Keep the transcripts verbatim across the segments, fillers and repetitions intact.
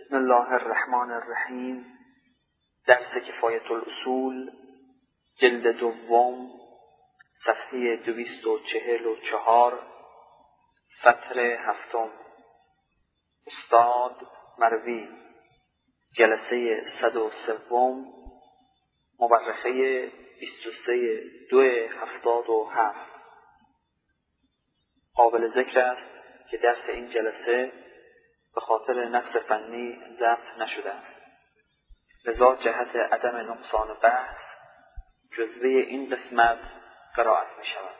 بسم الله الرحمن الرحیم. درس کفایت الاصول جلد دوم صفحه دویست و چهل و چهار سطر هفتم. استاد مروی، جلسه صد و سوم، مورخه بیست و سه دو هفتاد و هفت. قابل ذکر است که درس این جلسه به خاطر نقص فنی ضبط نشده است، لذا جهت عدم نقصان بحث جزوه این قسمت قرائت می شود.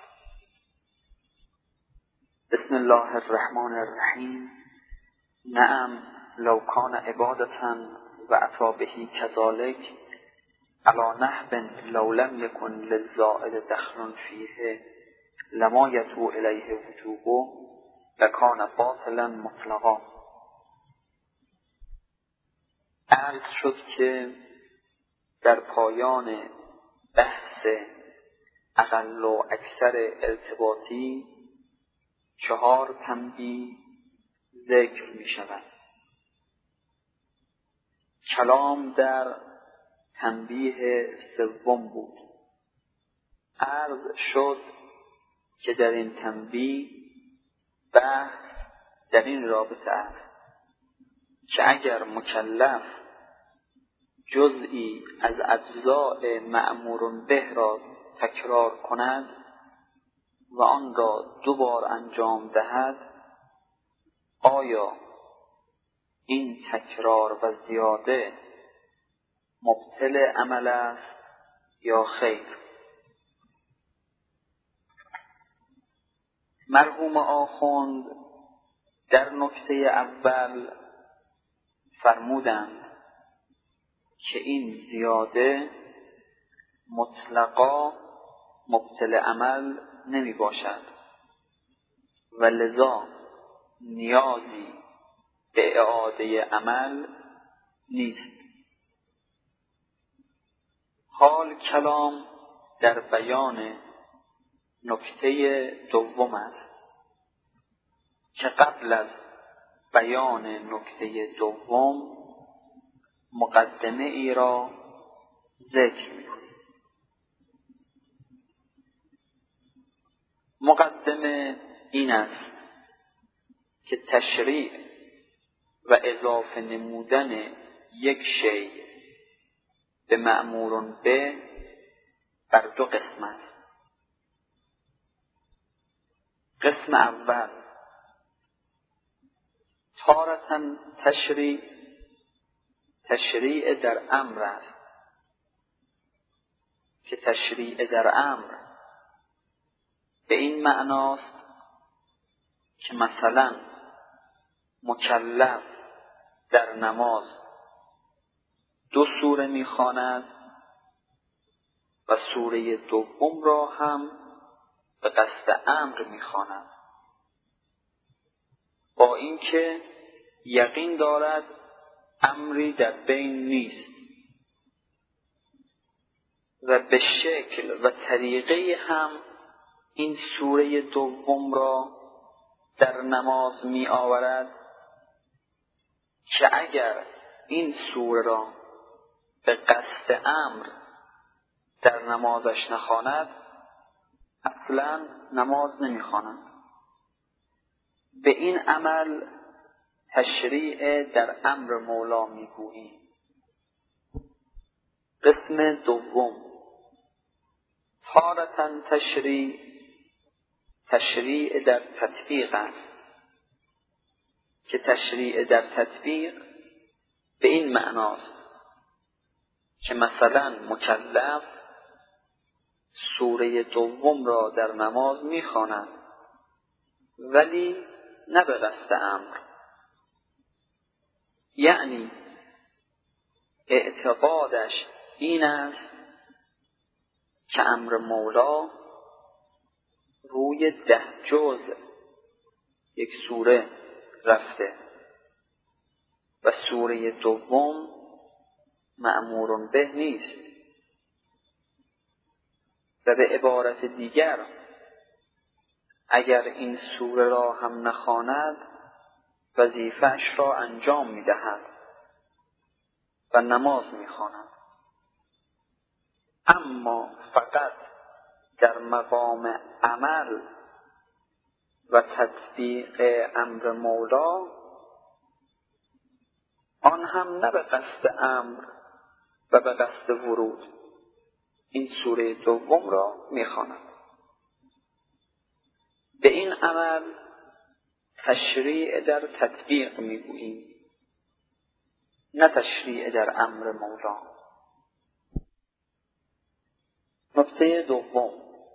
بسم الله الرحمن الرحیم. نعم لو کان عبادة و اتی بهی کذالک علی نحو لو لم یکن للزائد دخل فیه لما یتو الیه وجوبه لکان باطلا مطلقا. عرض شد که در پایان بحث اقل و اکثر ارتباطی چهار تنبیه ذکر می شود. کلام در تنبیه سوم بود. عرض شد که در این تنبیه بحث در این رابطه است که اگر مکلف جزئی از اجزاء مأمور به را تکرار کند و آن را دو بار انجام دهد، آیا این تکرار و زیاده مبطل عمل است یا خیر؟ مرحوم آخوند در نکته اول فرمودند که این زیاده مطلقا مبطل عمل نمی باشد و لذا نیازی به اعاده عمل نیست. حال کلام در بیان نکته دوم است که قبل از بیان نکته دوم مقدمه ای را ذکر می کنیم. مقدمه این است که تشریع و اضافه نمودن یک شیء به مأمور به بر دو قسم است. قسم اول تارة تشریع تشریع در امر است که تشریع در امر به این معناست که مثلا مکلف در نماز دو سوره می‌خواند و سوره دوم را هم به قصد امر می‌خواند، با اینکه یقین دارد امری در بین نیست و به شکل و طریقه هم این سوره دوم را در نماز می آورد که اگر این سوره را به قصد امر در نمازش نخواند اصلا نماز نمی خواند. به این عمل تشریع در امر مولا می گوییم. قسم دوم تارة تشریع تشریع در تطبیق است که تشریع در تطبیق به این معناست که مثلا مکلف سوره دوم را در نماز می‌خواند ولی نه به قصد امر، یعنی اعتقادش این است که امر مولا روی ده جز یک سوره رفته و سوره دوم مأمور به نیست و به عبارت دیگر اگر این سوره را هم نخواند وظیفه‌اش را انجام می‌دهد و نماز میخواند، اما فقط در مقام عمل و تطبیق امر مولا، آن هم نه به قصد امر و به قصد ورود، این سوره دوم را میخواند. به این عمل تشریع در تطبیق میگوییم، نه تشریع در امر مولا. نکته دوم،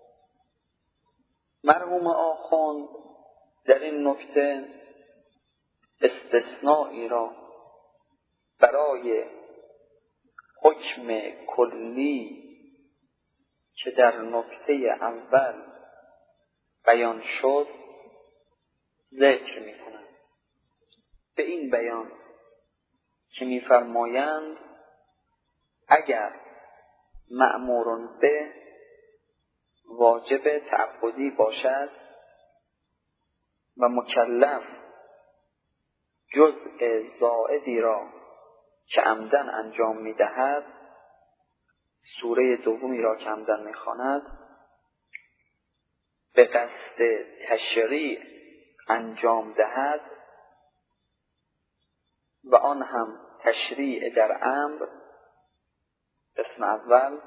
مرحوم آخوند در این نکته استثنایی را برای حکم کلی که در نکته اول بیان شد ذکر می کنند. به این بیان که می فرمایند اگر مأمور به واجب تعبدی باشد و مکلف جزء زائدی را که عمدن انجام می دهد، سوره دومی را که عمدن می خواند، به قصد تشریع انجام دهد و آن هم تشریع در امر، قسم اول،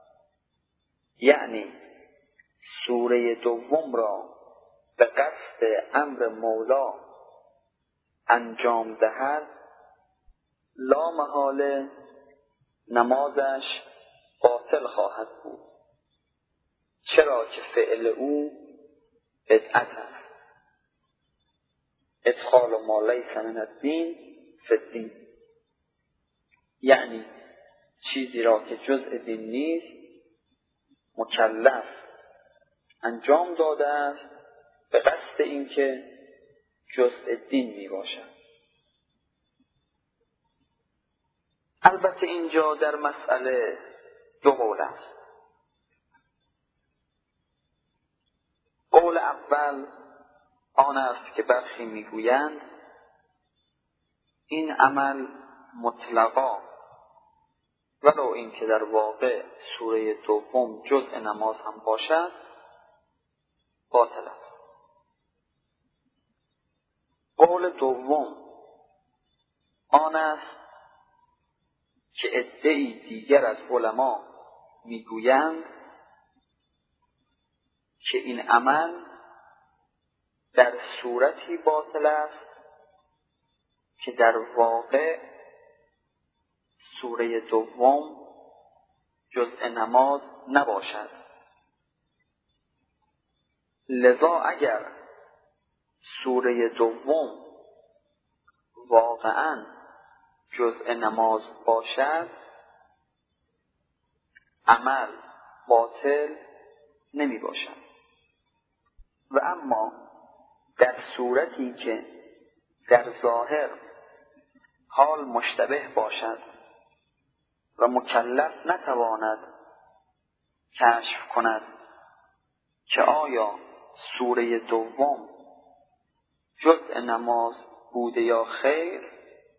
یعنی سوره دوم را به قصد امر مولا انجام دهد، لا محاله نمازش باطل خواهد بود، چرا که فعل او بدعت است. ادخال ما لیس من الدین فی الدین، یعنی چیزی را که جزء دین نیست مکلف انجام داده است به قصد اینکه جزء دین می باشد. البته اینجا در مسئله دو قول است. قول اول آن است که برخی میگویند این عمل مطلقا ولو این که در واقع سوره دوم جزء نماز هم باشد باطل است. قول دوم آن است که عده‌ای دیگر از علما میگویند که این عمل در صورتی باطل است که در واقع سوره دوم جزء نماز نباشد. لذا اگر سوره دوم واقعاً جزء نماز باشد، عمل باطل نمی باشد. و اما در صورتی که در ظاهر حال مشتبه باشد و مکلف نتواند کشف کند که آیا سوره دوم جزء نماز بوده یا خیر،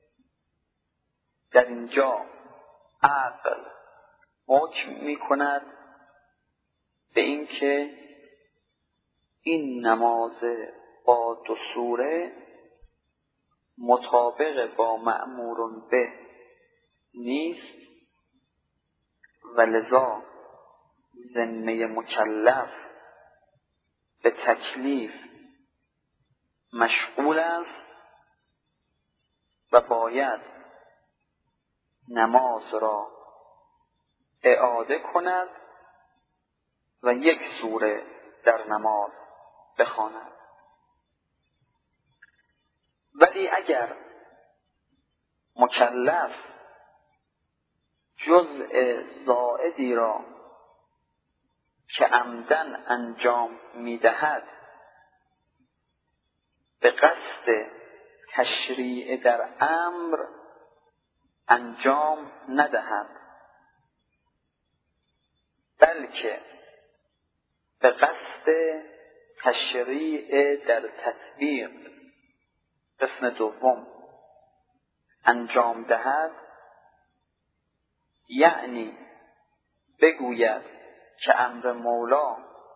در اینجا عقل حکم می کند به اینکه این نماز با دو سوره مطابق با مأمور به نیست و لذا ذمه مکلف به تکلیف مشغول است و باید نماز را اعاده کند و یک سوره در نماز بخواند. ولی اگر مکلف جزء زائدی را که عمدن انجام می‌دهد به قصد تشریع در امر انجام ندهد، بلکه به قصد تشریع در تطبیق قسم دوم انجام دهد، یعنی بگوید که امر مولا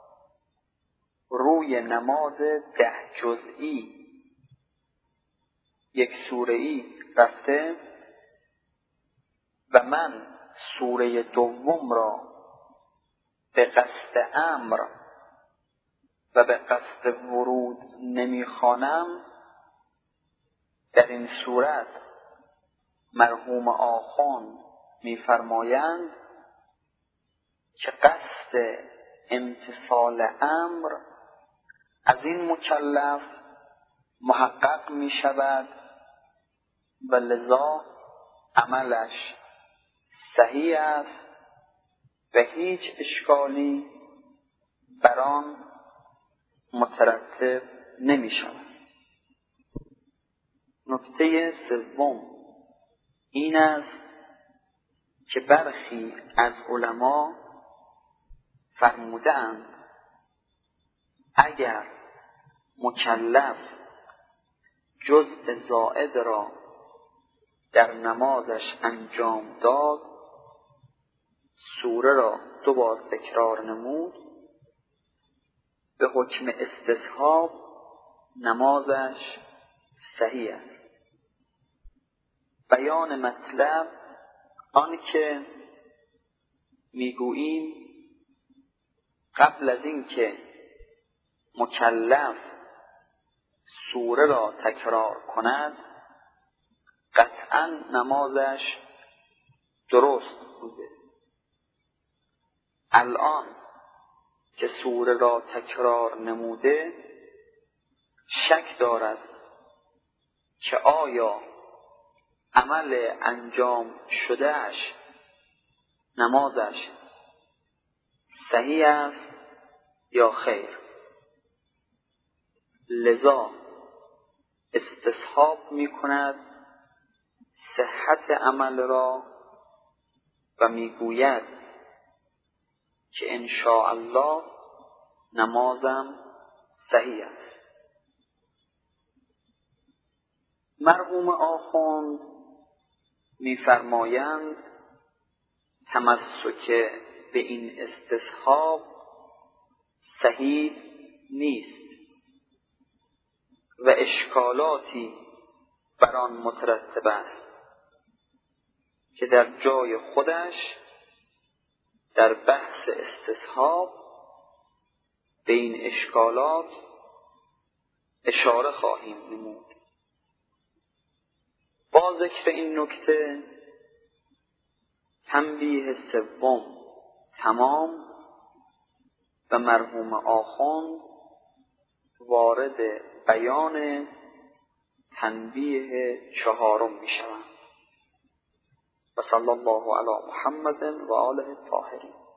روی نماز ده جزئی یک سوره‌ای رفته و من سوره دوم را به قصد امر و به قصد ورود نمیخوانم، در این صورت مرحوم آخوند میفرمایند که قصد امتثال امر از این مکلف محقق می شود و لذا عملش صحیح است و هیچ اشکالی بر آن مترتب نمی شود. نکته سوم این است که برخی از علما فرمودند اگر مکلف جزء زائد را در نمازش انجام داد، سوره را دو بار تکرار نمود، به حکم استصحاب نمازش صحیح است. بیان مطلب آن که میگوییم قبل از این که مکلف سوره را تکرار کند قطعا نمازش درست بوده. الان که سوره را تکرار نموده شک دارد که آیا عمل انجام شدهش نمازش صحیح است یا خیر، لذا استصحاب می کند صحت عمل را و می گوید که ان شاء الله نمازم صحیح است. مرحوم آخوند می فرمایند تمسک به این استصحاب صحیح نیست و اشکالاتی بر آن مترتب است که در جای خودش در بحث استصحاب به این اشکالات اشاره خواهیم نمود. با ذکر این نکته تنبیه سوم تمام و مرحوم آخوند وارد بیان تنبیه چهارم می شوند. و صلی الله علی محمد و آله الطاهرین.